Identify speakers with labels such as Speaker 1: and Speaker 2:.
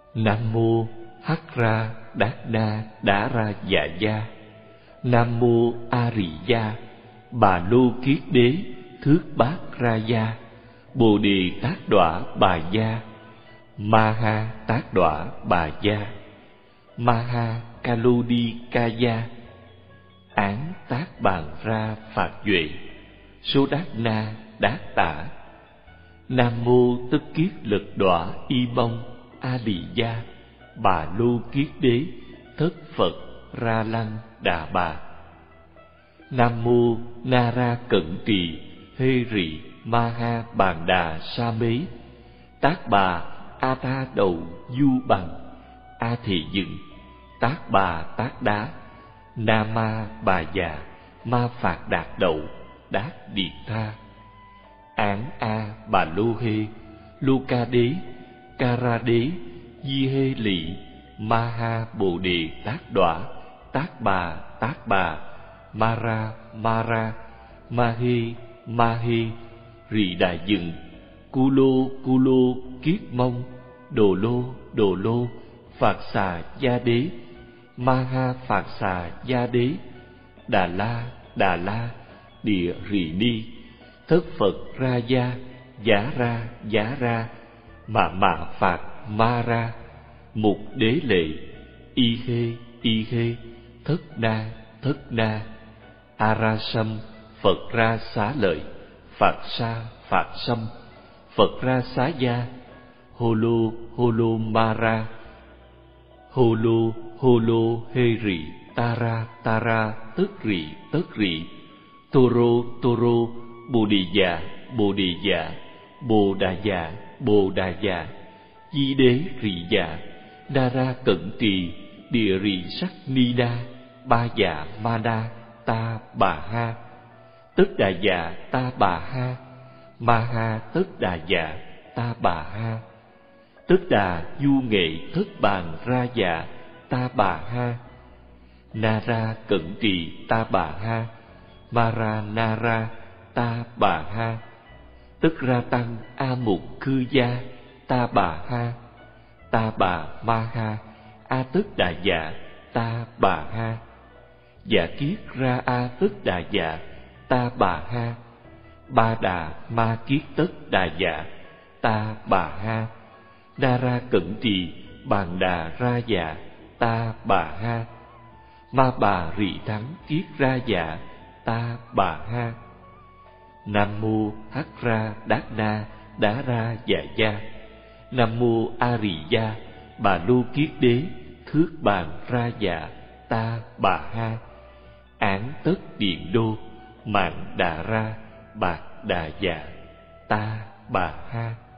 Speaker 1: Nam mô Hắc Ra Đát Na Đá Ra Dạ Gia. Nam mô A Rì Gia Bà Lô Kiết Đế Thước Bát Ra Gia Bồ Đề Tát Đọa Bà Gia Ma Ha Tát Đọa Bà Gia Ma Ha Ca Lô Đi Ca Gia Án Tác Bàn Ra Phạt Duệ Số Đát Na Đát Tả. Nam mô Tức Kiết Lực Đọa Y Bông A Lì Gia Bà Lô Kiết Đế Thất Phật Ra Lăng Đà Bà. Nam mô Na Ra Cận Trì Hê Rị Ma Ha Bàn Đà Sa Mế Tác Bà A Tha Đầu Du Bằng A Thị Dựng Tác Bà Tác Đá Na Ma Bà Già Ma Phạt Đạt Đậu Đát Điệt Tha. Án A Bà Lô Hê Lô Ca Đế Ca Ra Đế Di Hê Lị Ma Ha Bồ Đề Tát Đọa Tác Bà Ma Ra Ma Hê Rị Đại Dựng Cu Lô Kiết Mông Đồ Lô Phạt Xà Gia Đế Ma Ha Phạt Xà Gia Đế Đà La Địa Rị Ni Thất Phật Ra Gia Giá Ra Mạ Phạt Ma Ra Mục Đế Lệ Y Hê Thất Na A Ra Sâm Phật Ra Xá Lợi Phạt Sâm Phật Ra Xá Gia Hô Lô Ma Ra Hô Lô Hê Rị Ta Ra Tất Rị Tô Rô Bồ Đề Dạ Bồ Đà Dạ Di Đế Rị Dạ Na Ra Cận Trì Địa Rị Sắc Ni Na Ba Dạ Ma Đa Ta Bà Ha Tất Đà Dạ Ta Bà Ha Ma Ha Tất Đà Dạ Ta Bà Ha Tất Đà Du Nghệ Thất Bàn Ra Dạ Ta Bà Ha Na Ra Cận Trì Ta Bà Ha Ma Ra Na Ra Ta Bà Ha Tất Ra Tăng A Mục Khư Gia Ta Bà Ha Ta Bà Ma Ha A Tất Đà Dạ Ta Bà Ha Dạ Kiết Ra A Tất Đà Dạ Ta Bà Ha Ba Đà Ma Kiết Tất Đà Dạ Ta Bà Ha Na Ra Cận Trì Bàn Đà Ra Dạ Ta Bà Ha Ma Bà Rị Thắng Kiết Ra Dạ Ta Bà Ha. Nam mô Hắc Ra Đát Na Đá Ra Dạ Gia. Nam mô A Rì Gia Bà Lô Kiết Đế Thước Bàn Ra Dạ Ta Bà Ha. Án Tất Điện Đô Mạng Đà Ra Bạc Đà Dạ Ta Bà Ha.